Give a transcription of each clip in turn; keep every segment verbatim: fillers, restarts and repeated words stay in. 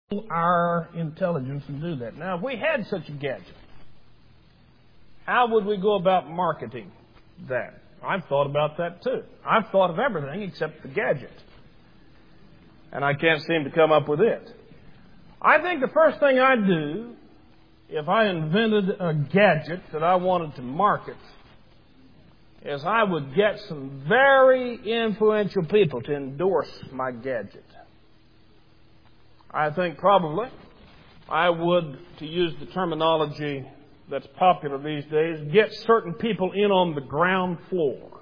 our intelligence to do that. Now, if we had such a gadget, how would we go about marketing that? I've thought about that too. I've thought of everything except the gadget. And I can't seem to come up with it. I think the first thing I'd do, if I invented a gadget that I wanted to market, is I would get some very influential people to endorse my gadget. I think probably I would, to use the terminology that's popular these days, get certain people in on the ground floor.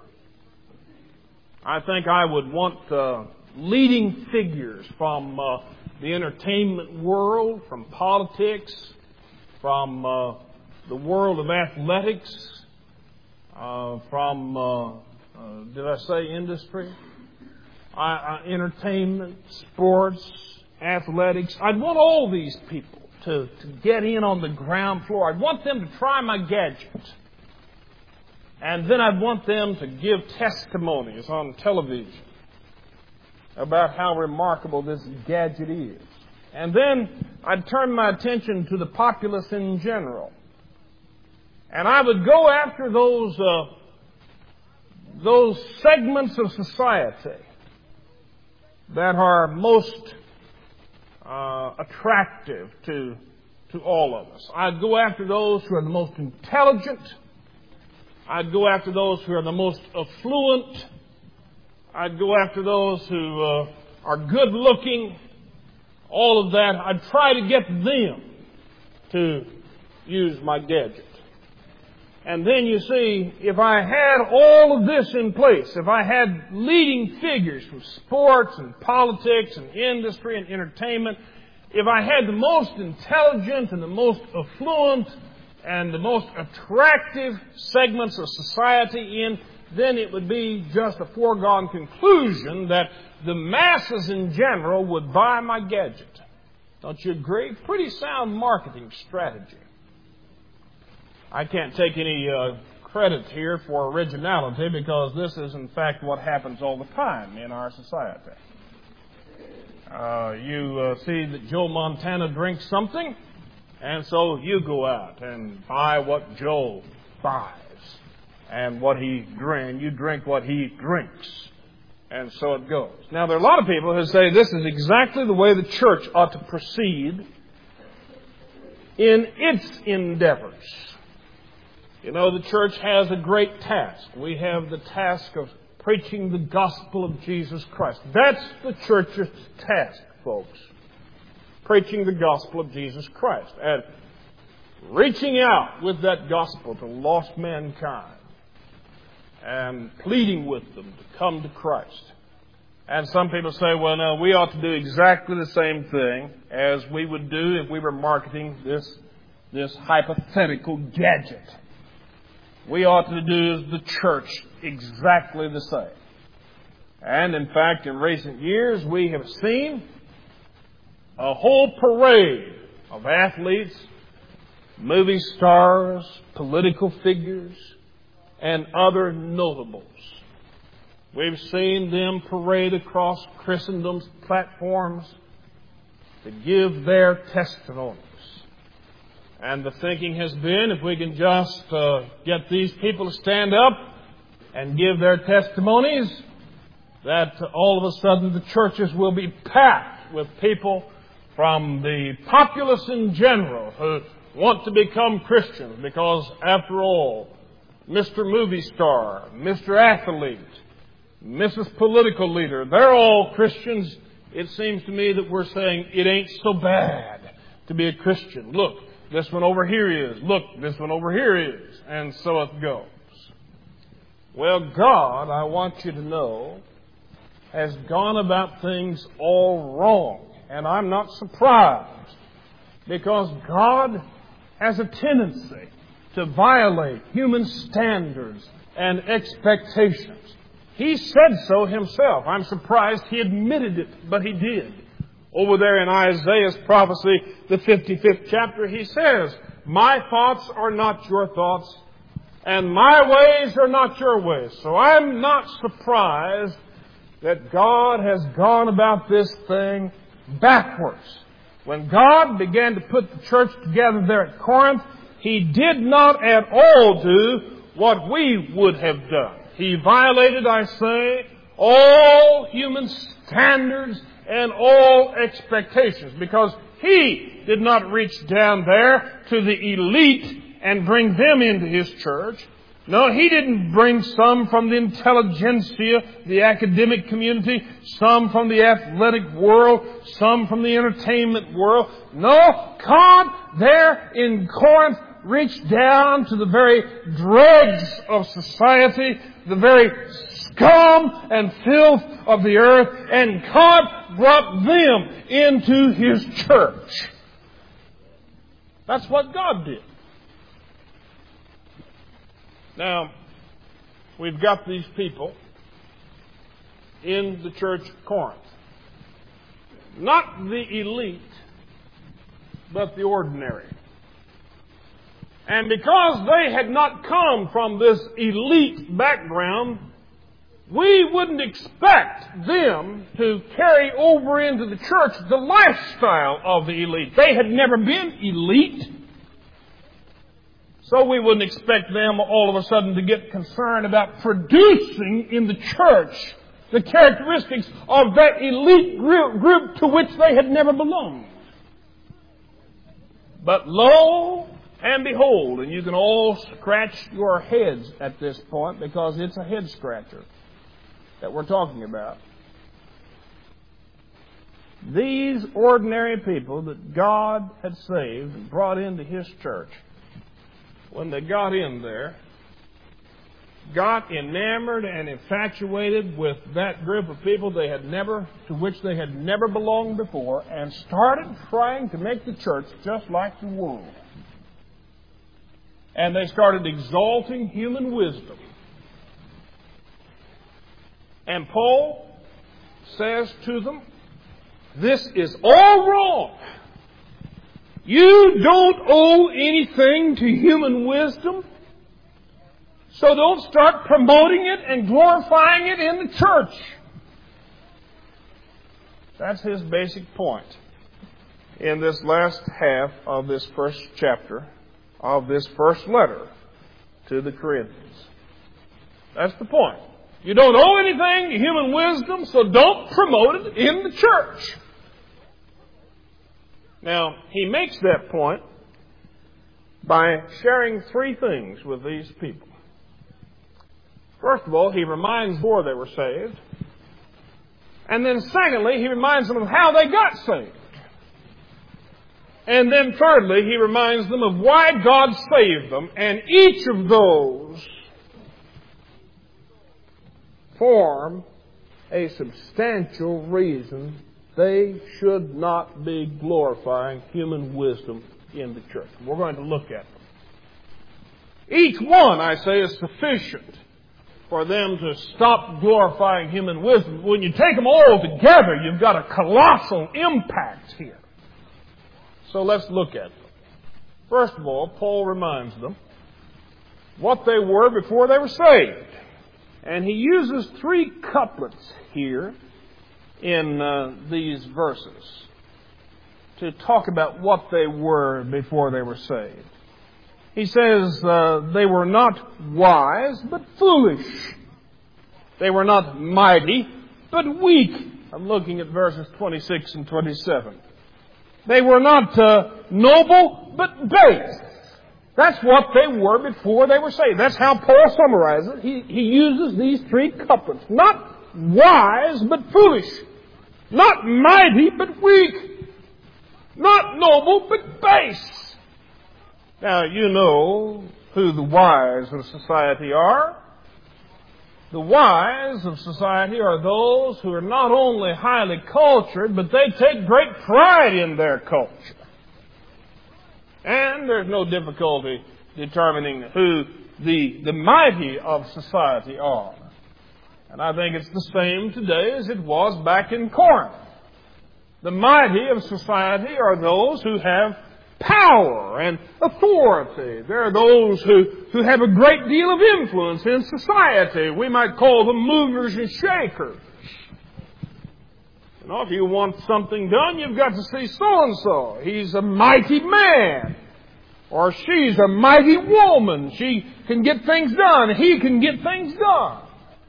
I think I would want uh, leading figures from uh, the entertainment world, from politics, from uh, the world of athletics, uh, from, uh, uh, did I say industry? I, I, entertainment, sports, athletics. I'd want all these people to, to get in on the ground floor. I'd want them to try my gadget. And then I'd want them to give testimonies on television about how remarkable this gadget is. And then I'd turn my attention to the populace in general. And I would go after those, uh, those segments of society that are most Uh, attractive to to all of us. I'd go after those who are the most intelligent. I'd go after those who are the most affluent. I'd go after those who uh, are good looking. All of that. I'd try to get them to use my gadget. And then you see, if I had all of this in place, if I had leading figures from sports and politics and industry and entertainment, if I had the most intelligent and the most affluent and the most attractive segments of society in, then it would be just a foregone conclusion that the masses in general would buy my gadget. Don't you agree? Pretty sound marketing strategy. I can't take any uh, credit here for originality because this is, in fact, what happens all the time in our society. Uh, you uh, see that Joe Montana drinks something, and so you go out and buy what Joe buys and what he drinks. You drink what he drinks, and so it goes. Now, there are a lot of people who say this is exactly the way the church ought to proceed in its endeavors. You know, the church has a great task. We have the task of preaching the gospel of Jesus Christ. That's the church's task, folks. Preaching the gospel of Jesus Christ. And reaching out with that gospel to lost mankind. And pleading with them to come to Christ. And some people say, well, no, we ought to do exactly the same thing as we would do if we were marketing this, this hypothetical gadget. We ought to do as the church exactly the same. And in fact, in recent years, we have seen a whole parade of athletes, movie stars, political figures, and other notables. We've seen them parade across Christendom's platforms to give their testimonies. And the thinking has been, if we can just uh, get these people to stand up and give their testimonies, that all of a sudden the churches will be packed with people from the populace in general who want to become Christians because, after all, Mister Movie Star, Mister Athlete, Missus Political Leader, they're all Christians. It seems to me that we're saying it ain't so bad to be a Christian. Look, this one over here is. Look, this one over here is. And so it goes. Well, God, I want you to know, has gone about things all wrong. And I'm not surprised, because God has a tendency to violate human standards and expectations. He said so himself. I'm surprised he admitted it, but he did. Over there in Isaiah's prophecy, the fifty-fifth chapter, he says, my thoughts are not your thoughts, and my ways are not your ways. So I'm not surprised that God has gone about this thing backwards. When God began to put the church together there at Corinth, He did not at all do what we would have done. He violated, I say, all human standards and all expectations, because He did not reach down there to the elite and bring them into His church. No, He didn't bring some from the intelligentsia, the academic community, some from the athletic world, some from the entertainment world. No, God there in Corinth reached down to the very dregs of society, the very scum and filth of the earth, and God brought them into His church. That's what God did. Now, we've got these people in the church of Corinth. Not the elite, but the ordinary. And because they had not come from this elite background, we wouldn't expect them to carry over into the church the lifestyle of the elite. They had never been elite. So we wouldn't expect them all of a sudden to get concerned about producing in the church the characteristics of that elite group, group to which they had never belonged. But lo and behold, and you can all scratch your heads at this point because it's a head scratcher that we're talking about. These ordinary people that God had saved and brought into His church, when they got in there, got enamored and infatuated with that group of people they had never, to which they had never belonged before, and started trying to make the church just like the world. And they started exalting human wisdom. And Paul says to them, this is all wrong. You don't owe anything to human wisdom, so don't start promoting it and glorifying it in the church. That's his basic point in this last half of this first chapter of this first letter to the Corinthians. That's the point. You don't owe anything to human wisdom, so don't promote it in the church. Now, he makes that point by sharing three things with these people. First of all, he reminds them before they were saved. And then secondly, he reminds them of how they got saved. And then thirdly, he reminds them of why God saved them. And each of those form a substantial reason they should not be glorifying human wisdom in the church. We're going to look at them. Each one, I say, is sufficient for them to stop glorifying human wisdom. When you take them all together, you've got a colossal impact here. So let's look at them. First of all, Paul reminds them what they were before they were saved. And he uses three couplets here in uh, these verses to talk about what they were before they were saved. He says uh, they were not wise, but foolish. They were not mighty, but weak. I'm looking at verses twenty-six and twenty-seven. They were not uh, noble, but base. That's what they were before they were saved. That's how Paul summarizes it. He, he uses these three couplets. Not wise, but foolish. Not mighty, but weak. Not noble, but base. Now, you know who the wise of society are. The wise of society are those who are not only highly cultured, but they take great pride in their culture. And there's no difficulty determining who the, the mighty of society are. And I think it's the same today as it was back in Corinth. The mighty of society are those who have power and authority. There are those who, who have a great deal of influence in society. We might call them movers and shakers. You know, if you want something done, you've got to see so-and-so. He's a mighty man. Or she's a mighty woman. She can get things done. He can get things done.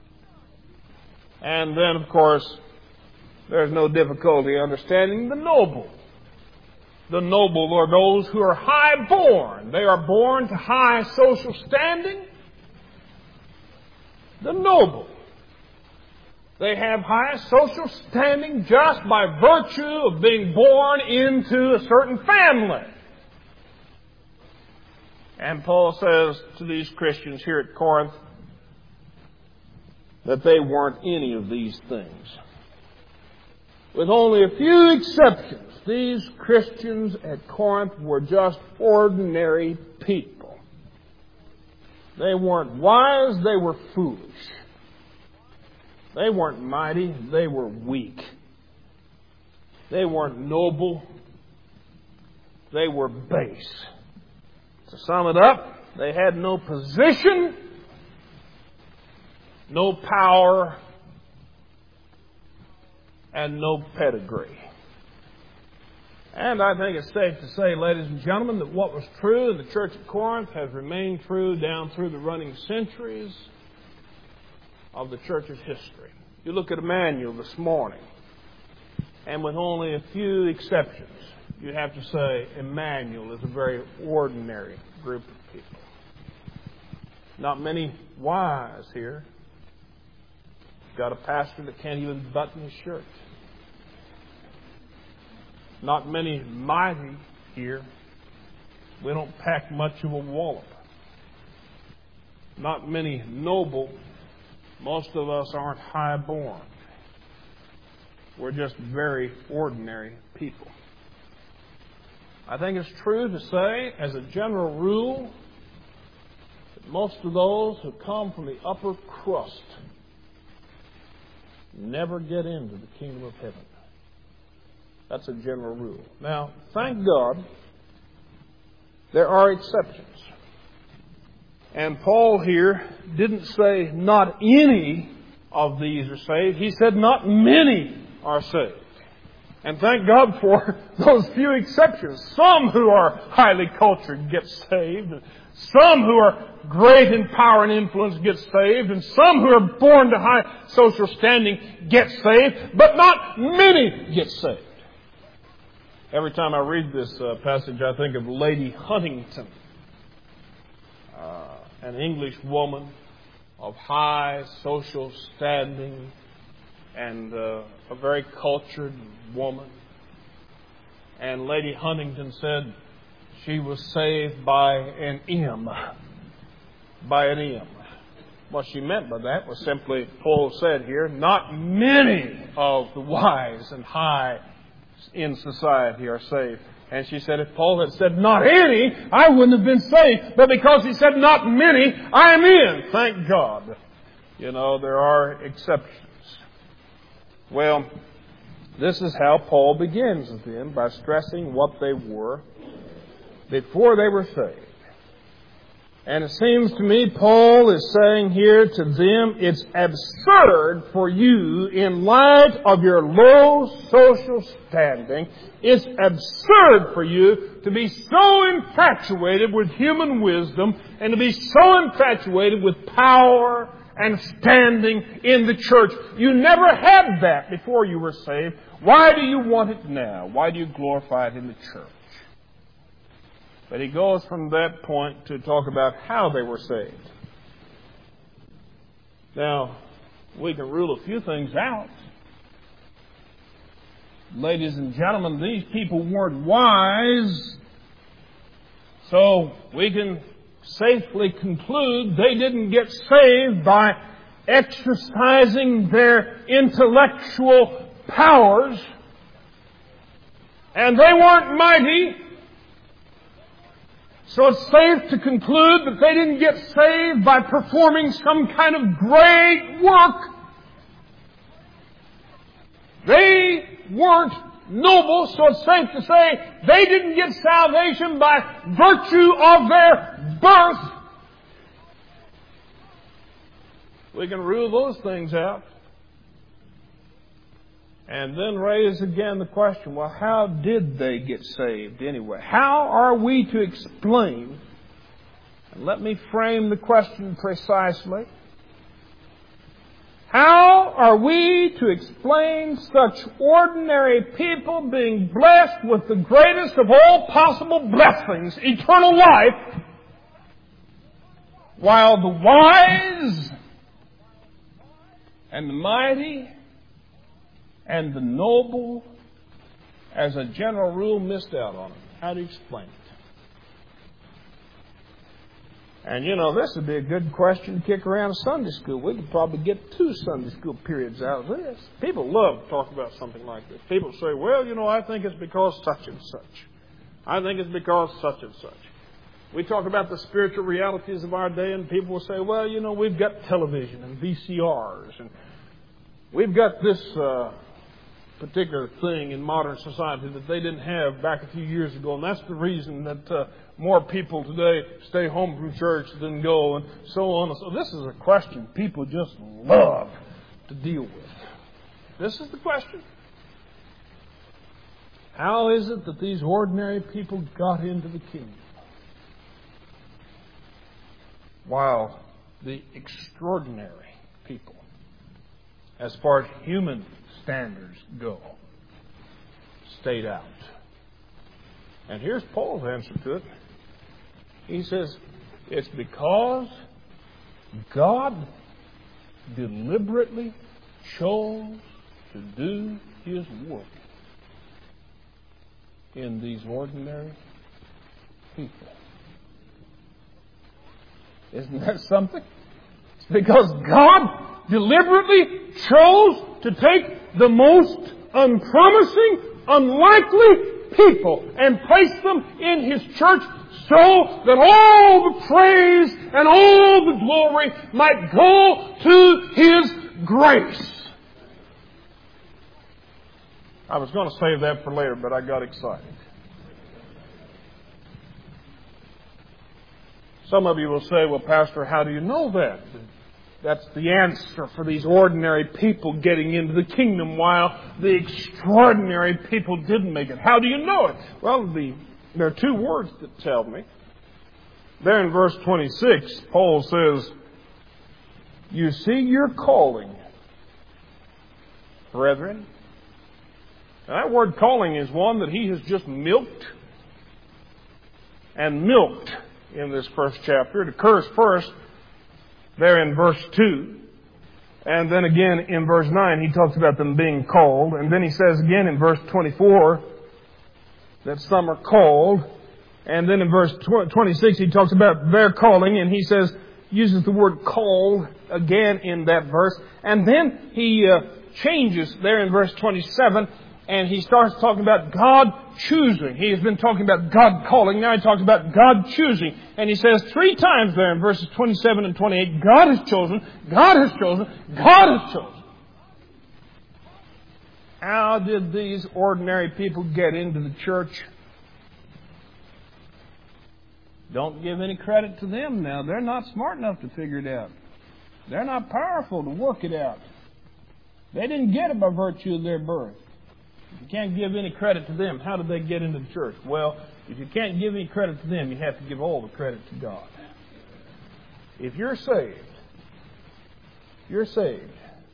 And then, of course, there's no difficulty understanding the noble. The noble are those who are high-born. They are born to high social standing. The noble. They have high social standing just by virtue of being born into a certain family. And Paul says to these Christians here at Corinth that they weren't any of these things. With only a few exceptions, these Christians at Corinth were just ordinary people. They weren't wise, they were foolish. They weren't mighty, they were weak. They weren't noble, they were base. To sum it up, they had no position, no power, and no pedigree. And I think it's safe to say, ladies and gentlemen, that what was true in the church at Corinth has remained true down through the running centuries of the church's history. You look at Emmanuel this morning, and with only a few exceptions, you have to say Emmanuel is a very ordinary group of people. Not many wise here. Got a pastor that can't even button his shirt. Not many mighty here. We don't pack much of a wallop. Not many noble. Most of us aren't high-born. We're just very ordinary people. I think it's true to say, as a general rule, that most of those who come from the upper crust never get into the kingdom of heaven. That's a general rule. Now, thank God, there are exceptions. And Paul here didn't say not any of these are saved. He said not many are saved. And thank God for those few exceptions. Some who are highly cultured get saved. Some who are great in power and influence get saved. And some who are born to high social standing get saved. But not many get saved. Every time I read this uh, passage, I think of Lady Huntington, uh, an English woman of high social standing and uh, a very cultured woman. And Lady Huntington said she was saved by an M. By an M. What she meant by that was simply, Paul said here, not many of the wise and high in society are saved. And she said, if Paul had said not any, I wouldn't have been saved. But because he said not many, I am in. Thank God. You know, there are exceptions. Well, this is how Paul begins with them, by stressing what they were before they were saved. And it seems to me Paul is saying here to them, it's absurd for you, in light of your low social standing, it's absurd for you to be so infatuated with human wisdom and to be so infatuated with power and standing in the church. You never had that before you were saved. Why do you want it now? Why do you glorify it in the church? But he goes from that point to talk about how they were saved. Now, we can rule a few things out. Ladies and gentlemen, these people weren't wise, so we can safely conclude they didn't get saved by exercising their intellectual powers, and they weren't mighty. So it's safe to conclude that they didn't get saved by performing some kind of great work. They weren't noble, so it's safe to say they didn't get salvation by virtue of their birth. We can rule those things out. And then raise again the question, well, how did they get saved anyway? How are we to explain? And let me frame the question precisely. How are we to explain such ordinary people being blessed with the greatest of all possible blessings, eternal life, while the wise and the mighty and the noble, as a general rule, missed out on it? How do you explain it? And you know, this would be a good question to kick around Sunday school. We could probably get two Sunday school periods out of this. People love to talk about something like this. People say, well, you know, I think it's because such and such. I think it's because such and such. We talk about the spiritual realities of our day, and people will say, well, you know, we've got television and V C Rs, and we've got this uh, particular thing in modern society that they didn't have back a few years ago, and that's the reason that uh, more people today stay home from church than go, and so on. So this is a question people just love to deal with. This is the question. How is it that these ordinary people got into the kingdom, while the extraordinary people, as far as human standards go, stayed out? And here's Paul's answer to it. He says, it's because God deliberately chose to do His work in these ordinary people. Isn't that something? It's because God deliberately chose to take the most unpromising, unlikely people and place them in His church so that all the praise and all the glory might go to His grace. I was going to save that for later, but I got excited. Some of you will say, well, Pastor, how do you know that? That's the answer for these ordinary people getting into the kingdom while the extraordinary people didn't make it. How do you know it? Well, the, there are two words that tell me. There in verse twenty-six, Paul says, you see your calling, brethren. Now, that word calling is one that he has just milked and milked in this first chapter. It occurs first there in verse two. And then again in verse nine, he talks about them being called. And then he says again in verse twenty-four that some are called. And then in verse twenty-six, he talks about their calling. And he says, uses the word called again in that verse. And then he uh, changes there in verse twenty-seven. And he starts talking about God choosing. He has been talking about God calling. Now he talks about God choosing. And he says three times there in verses twenty-seven and twenty-eight, God has chosen, God has chosen, God has chosen. How did these ordinary people get into the church? Don't give any credit to them now. They're not smart enough to figure it out. They're not powerful to work it out. They didn't get it by virtue of their birth. You can't give any credit to them. How did they get into the church? Well, if you can't give any credit to them, you have to give all the credit to God. If you're saved, you're saved,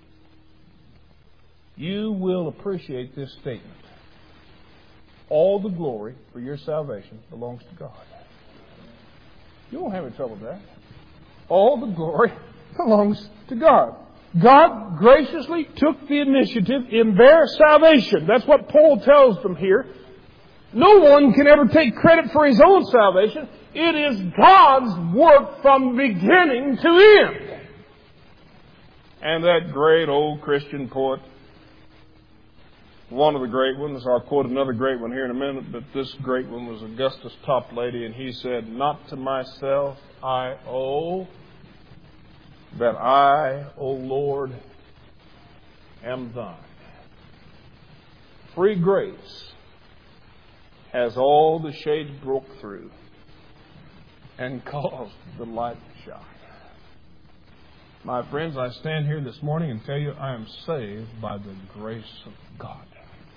you will appreciate this statement. All the glory for your salvation belongs to God. You won't have any trouble with that. All the glory belongs to God. God graciously took the initiative in their salvation. That's what Paul tells them here. No one can ever take credit for his own salvation. It is God's work from beginning to end. And that great old Christian poet, one of the great ones, I'll quote another great one here in a minute, but this great one was Augustus Toplady, and he said, not to myself I owe, that I, O Lord, am thine. Free grace has all the shades broke through and caused the light to shine. My friends, I stand here this morning and tell you I am saved by the grace of God.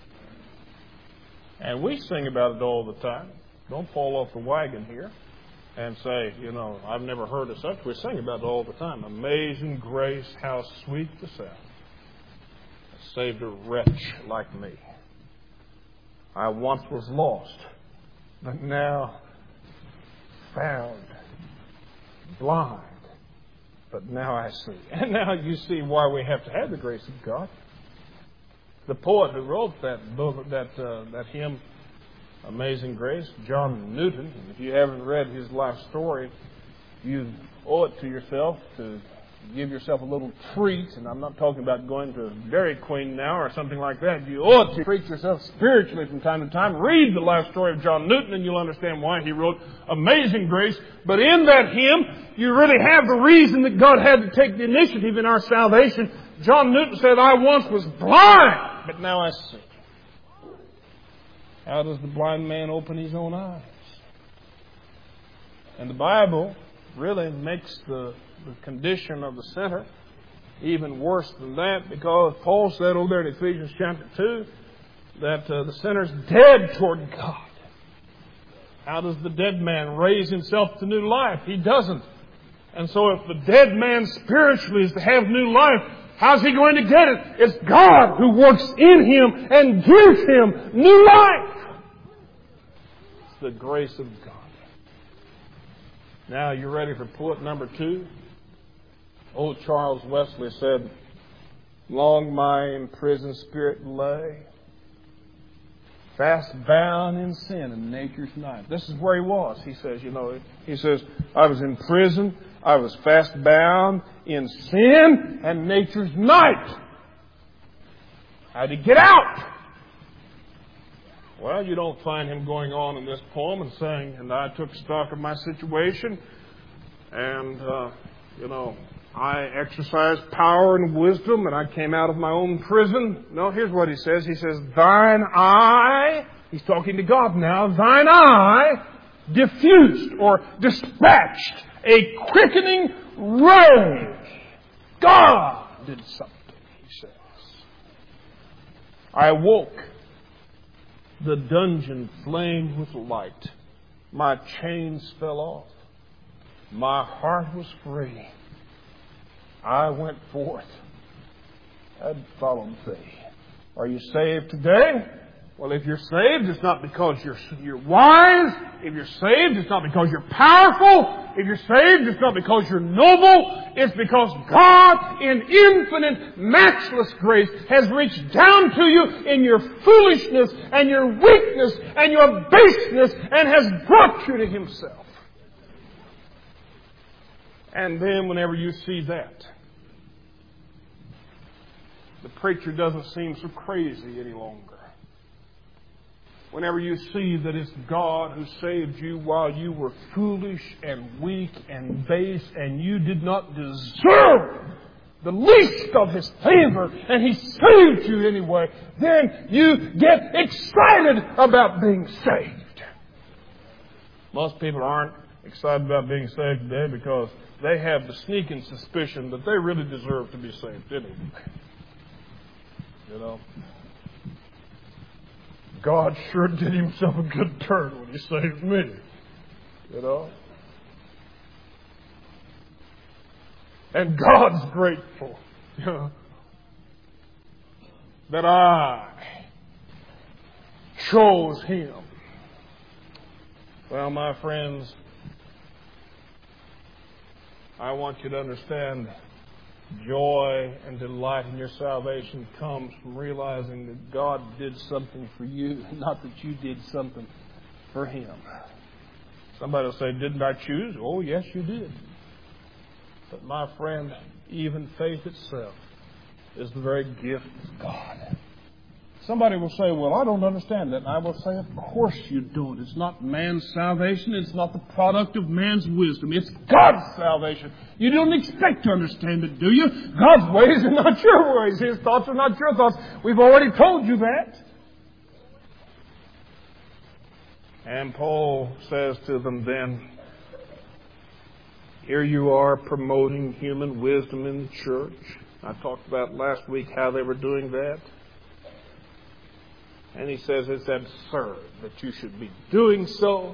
And we sing about it all the time. Don't fall off the wagon here and say, you know, I've never heard of such. We sing about it all the time. Amazing grace, how sweet the sound. It saved a wretch like me. I once was lost, but now found, blind, but now I see. And now you see why we have to have the grace of God. The poet who wrote that book, that uh, that hymn, Amazing Grace, John Newton. And if you haven't read his life story, you owe it to yourself to give yourself a little treat. And I'm not talking about going to Dairy Queen now or something like that. You owe it to treat yourself spiritually from time to time. Read the life story of John Newton and you'll understand why he wrote Amazing Grace. But in that hymn, you really have the reason that God had to take the initiative in our salvation. John Newton said, I once was blind, but now I see. How does the blind man open his own eyes? And the Bible really makes the, the condition of the sinner even worse than that, because Paul said over there in Ephesians chapter two that uh, the sinner's dead toward God. How does the dead man raise himself to new life? He doesn't. And so if the dead man spiritually is to have new life, how's he going to get it? It's God who works in him and gives him new life. It's the grace of God. Now, you ready for point number two? Old Charles Wesley said, long my imprisoned spirit lay, fast bound in sin in nature's night. This is where he was. He says, you know, he says, I was in prison. I was fast bound in sin and nature's night. How'd he get out? Well, you don't find him going on in this poem and saying, and I took stock of my situation and, uh, you know, I exercised power and wisdom and I came out of my own prison. No, here's what he says. He says, thine eye, he's talking to God now, thine eye diffused or dispatched a quickening ray. God did something, he says. I awoke. The dungeon flamed with light. My chains fell off. My heart was free. I went forth and followed thee. Are you saved today? Well, if you're saved, it's not because you're, you're wise. If you're saved, it's not because you're powerful. If you're saved, it's not because you're noble. It's because God, in infinite, matchless grace, has reached down to you in your foolishness and your weakness and your baseness and has brought you to Himself. And then whenever you see that, the preacher doesn't seem so crazy any longer. Whenever you see that it's God who saved you while you were foolish and weak and base and you did not deserve the least of His favor and He saved you anyway, then you get excited about being saved. Most people aren't excited about being saved today because they have the sneaking suspicion that they really deserve to be saved, didn't they? You know? God sure did Himself a good turn when He saved me. You know? And God's grateful, you know, that I chose Him. Well, my friends, I want you to understand joy and delight in your salvation comes from realizing that God did something for you, not that you did something for Him. Somebody will say, didn't I choose? Oh, yes, you did. But my friend, even faith itself is the very gift of God. Somebody will say, well, I don't understand that. And I will say, of course you don't. It's not man's salvation. It's not the product of man's wisdom. It's God's salvation. You don't expect to understand it, do you? God's ways are not your ways. His thoughts are not your thoughts. We've already told you that. And Paul says to them then, here you are promoting human wisdom in the church. I talked about last week how they were doing that. And he says it's absurd that you should be doing so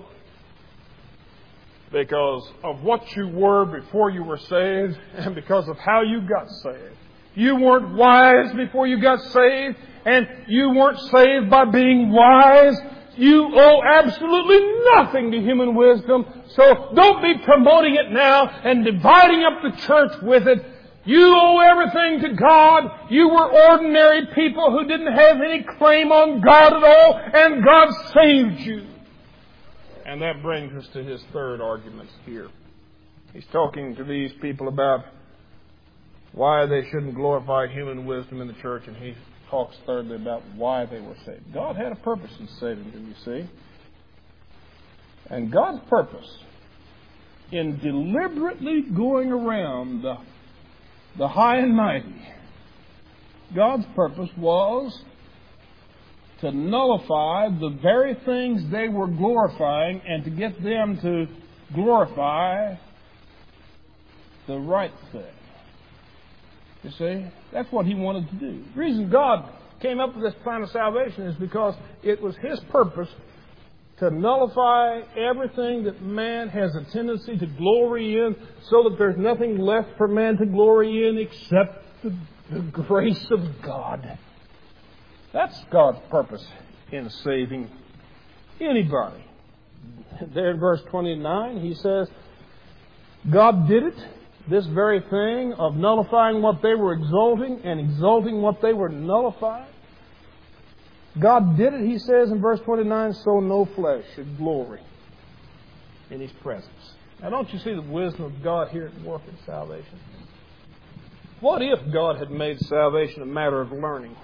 because of what you were before you were saved and because of how you got saved. You weren't wise before you got saved, and you weren't saved by being wise. You owe absolutely nothing to human wisdom, so don't be promoting it now and dividing up the church with it. You owe everything to God. You were ordinary people who didn't have any claim on God at all, and God saved you. And that brings us to his third argument here. He's talking to these people about why they shouldn't glorify human wisdom in the church, and he talks thirdly about why they were saved. God had a purpose in saving them, you see. And God's purpose in deliberately going around the, the high and mighty, God's purpose was to nullify the very things they were glorifying and to get them to glorify the right thing. You see, that's what he wanted to do. The reason God came up with this plan of salvation is because it was his purpose to nullify everything that man has a tendency to glory in, so that there's nothing left for man to glory in except the, the grace of God. That's God's purpose in saving anybody. There in verse twenty-nine, he says, God did it. This very thing of nullifying what they were exalting and exalting what they were nullifying. God did it, he says in verse twenty-nine, so no flesh should glory in his presence. Now don't you see the wisdom of God here at work in salvation? What if God had made salvation a matter of learning?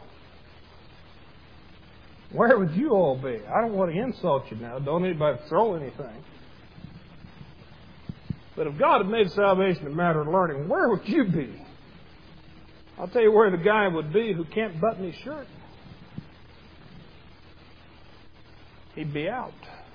Where would you all be? I don't want to insult you now. Don't anybody throw anything. But if God had made salvation a matter of learning, where would you be? I'll tell you where the guy would be who can't button his shirt. He'd be out.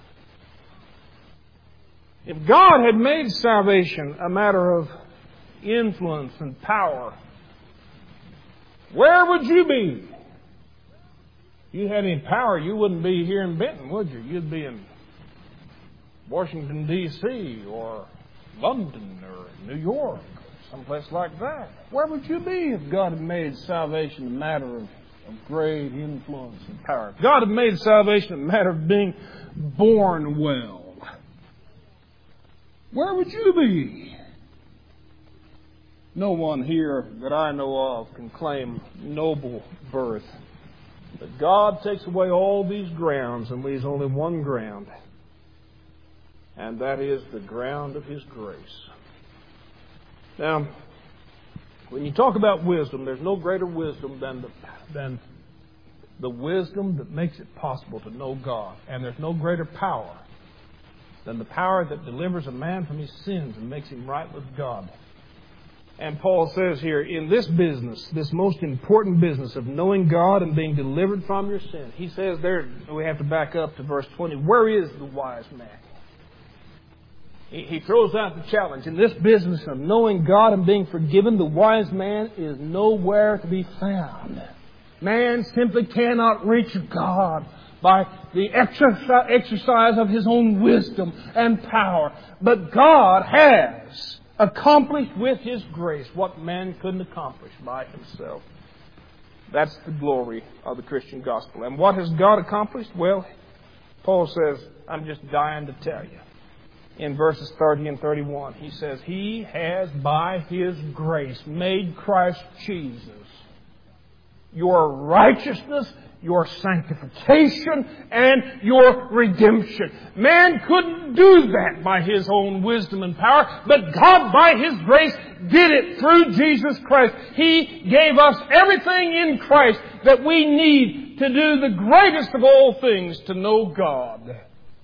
If God had made salvation a matter of influence and power, where would you be? If you had any power, you wouldn't be here in Benton, would you? You'd be in Washington, D C or London or New York, someplace like that. Where would you be if God had made salvation a matter of, of great influence and power? If God had made salvation a matter of being born well, where would you be? No one here that I know of can claim noble birth. But God takes away all these grounds and leaves only one ground. And that is the ground of his grace. Now, when you talk about wisdom, there's no greater wisdom than the, than the wisdom that makes it possible to know God. And there's no greater power than the power that delivers a man from his sins and makes him right with God. And Paul says here, in this business, this most important business of knowing God and being delivered from your sin, he says there, we have to back up to verse twenty, where is the wise man? He throws out the challenge. In this business of knowing God and being forgiven, the wise man is nowhere to be found. Man simply cannot reach God by the exercise of his own wisdom and power. But God has accomplished with his grace what man couldn't accomplish by himself. That's the glory of the Christian gospel. And what has God accomplished? Well, Paul says, I'm just dying to tell you. In verses thirty and thirty-one, he says, He has by His grace made Christ Jesus your righteousness, your sanctification, and your redemption. Man couldn't do that by his own wisdom and power, but God by His grace did it through Jesus Christ. He gave us everything in Christ that we need to do the greatest of all things, to know God.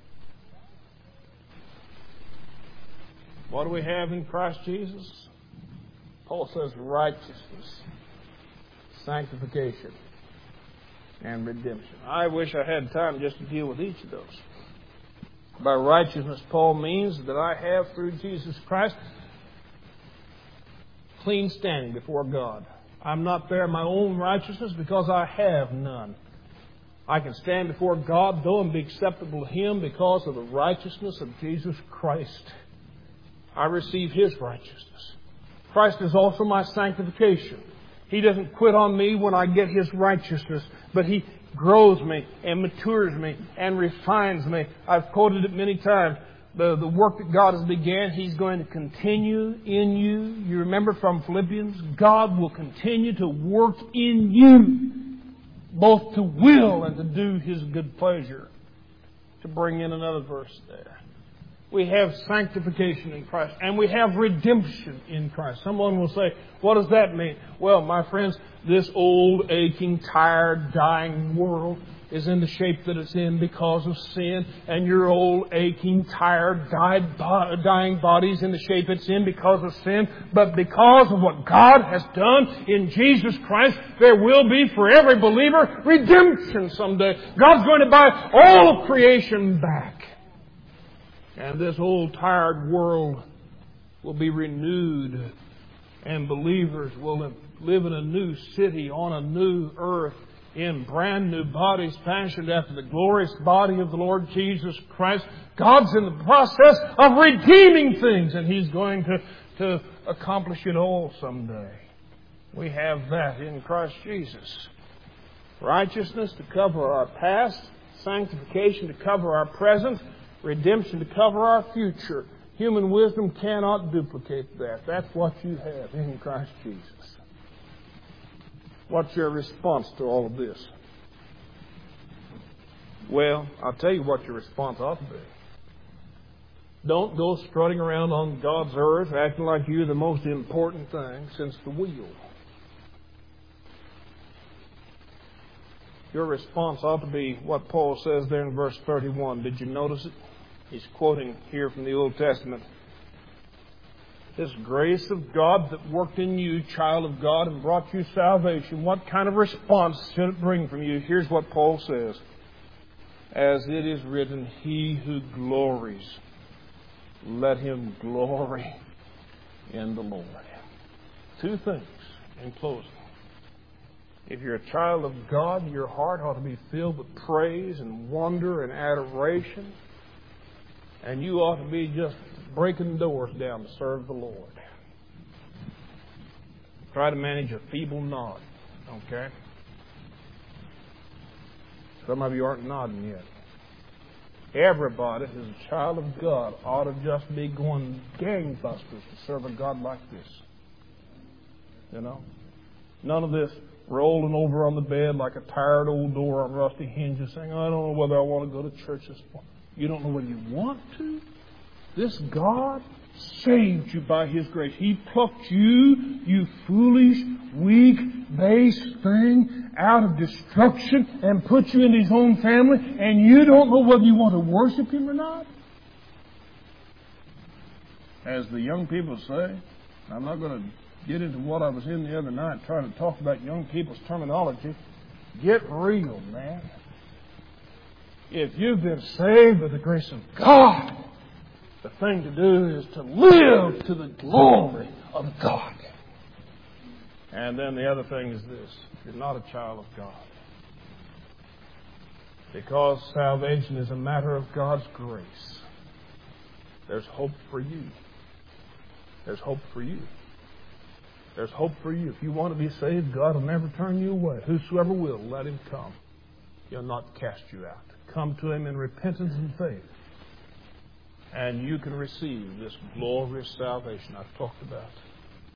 What do we have in Christ Jesus? Paul says righteousness, sanctification, and redemption. I wish I had time just to deal with each of those. By righteousness, Paul means that I have through Jesus Christ clean standing before God. I'm not there in my own righteousness because I have none. I can stand before God, though, and be acceptable to Him because of the righteousness of Jesus Christ. I receive His righteousness. Christ is also my sanctification. He doesn't quit on me when I get His righteousness, but He grows me and matures me and refines me. I've quoted it many times. The, the work that God has began, He's going to continue in you. You remember from Philippians, God will continue to work in you, both to will and to do His good pleasure. To bring in another verse there. We have sanctification in Christ, and we have redemption in Christ. Someone will say, what does that mean? Well, my friends, this old, aching, tired, dying world is in the shape that it's in because of sin, and your old, aching, tired, died, dying body is in the shape it's in because of sin. But because of what God has done in Jesus Christ, there will be for every believer redemption someday. God's going to buy all of creation back. And this old, tired world will be renewed, and believers will live in a new city on a new earth in brand new bodies fashioned after the glorious body of the Lord Jesus Christ. God's in the process of redeeming things, and He's going to, to accomplish it all someday. We have that in Christ Jesus. Righteousness to cover our past, sanctification to cover our present, redemption to cover our future. Human wisdom cannot duplicate that. That's what you have in Christ Jesus. What's your response to all of this? Well, I'll tell you what your response ought to be. Don't go strutting around on God's earth acting like you're the most important thing since the wheel. Your response ought to be what Paul says there in verse thirty-one. Did you notice it? He's quoting here from the Old Testament. This grace of God that worked in you, child of God, and brought you salvation, what kind of response should it bring from you? Here's what Paul says. As it is written, he who glories, let him glory in the Lord. Two things in closing. If you're a child of God, your heart ought to be filled with praise and wonder and adoration. And you ought to be just breaking doors down to serve the Lord. Try to manage a feeble nod, okay? Some of you aren't nodding yet. Everybody who's a child of God ought to just be going gangbusters to serve a God like this. You know? None of this rolling over on the bed like a tired old door on rusty hinges saying, I don't know whether I want to go to church this morning. You don't know whether you want to? This God saved you by His grace. He plucked you, you foolish, weak, base thing, out of destruction and put you in His own family, and you don't know whether you want to worship Him or not? As the young people say, I'm not going to get into what I was in the other night trying to talk about young people's terminology. Get real, man. If you've been saved by the grace of God, the thing to do is to live to the glory of God. And then the other thing is this. You're not a child of God. Because salvation is a matter of God's grace. There's hope for you. There's hope for you. There's hope for you. If you want to be saved, God will never turn you away. Whosoever will, let him come. He'll not cast you out. Come to Him in repentance and faith. And you can receive this glorious salvation I've talked about.